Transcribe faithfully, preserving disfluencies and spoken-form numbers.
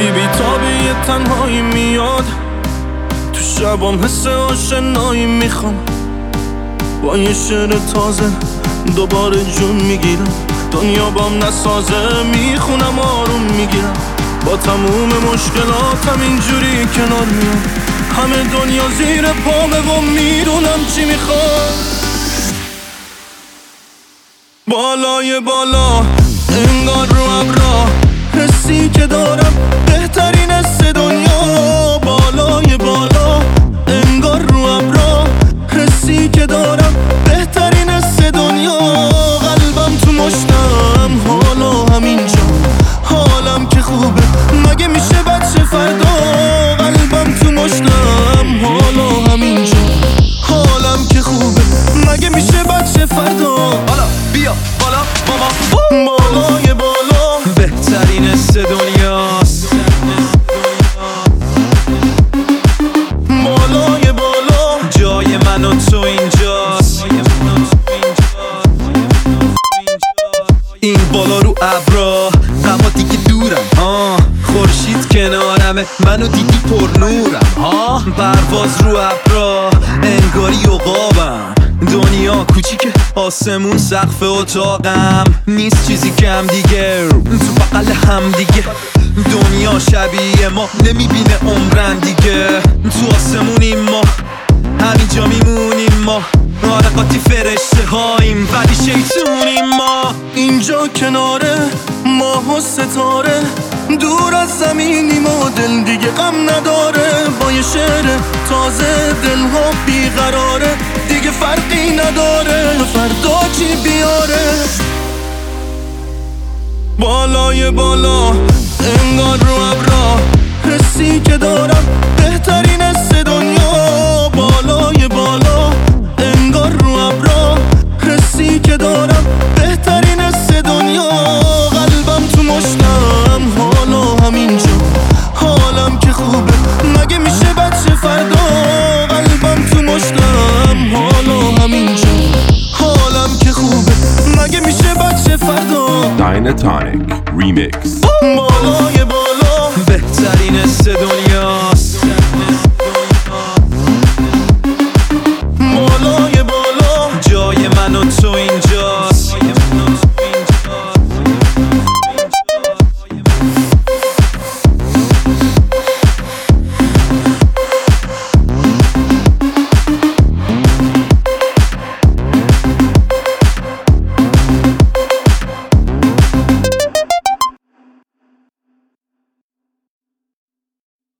وقتی بی تابی تنهایی میاد تو شبام حس آشنایی میخوام با یه شعر تازه دوباره جون میگیرم دنیا بام نسازه میخونم آروم میگیرم با تموم مشکلاتم اینجوری کنار میام همه دنیا زیر پامه و میدونم چی میخوام بالای بالا انگار رو ابرا حسی که دارم بهترین حس دنیا بالای بالا انگار رو ابرا حسی که دارم بهترین حس دنیا قلبم تو مشتم حالا همینجا حالم که خوبه مگه میشه بچه فردا قلبم تو مشتم حالا همینجا حالم که خوبه مگه میشه بچه فردا حالا بیا بالا ماما بالای بالا بهترین حس دنیاست بالای بالا جای من و تو اینجاست این بالا رو ابرا غما دیگه دورم ها خورشید کنارمه منو دیدی پر نورم ها پرواز رو ابرا انگاری عقابم دنیا کوچیکه آسمون سقف اتاقم نیست چیزی کم دیگه تو بغل هم دیگه دنیا شبیه ما نمیبینه عمرن دیگه تو آسمونیم ما همینجا میمونیم ما آره قاطی فرشته هاییم ولی شیطونیم ما اینجا کناره ماه و ستاره دور از زمینیم و دل دیگه غم نداره با یه شعر تازه دلها بیقراره دیگه فرقی نداره فردا چی بیاره بالای بالا انگار رو ابرا حسی که دارم بهترین حس دنیا بالای بالا انگار رو ابرا حسی که دارم بهترین حس دنیا قلبم تو مشتم حالا همینجا حالم که خوبه مگه میشه بچه فردا قلبم تو مشتم حالا همینجا حالم که خوبه مگه میشه بچه فردا Dynatonic Remix بالای بالا بهترین حس دنیا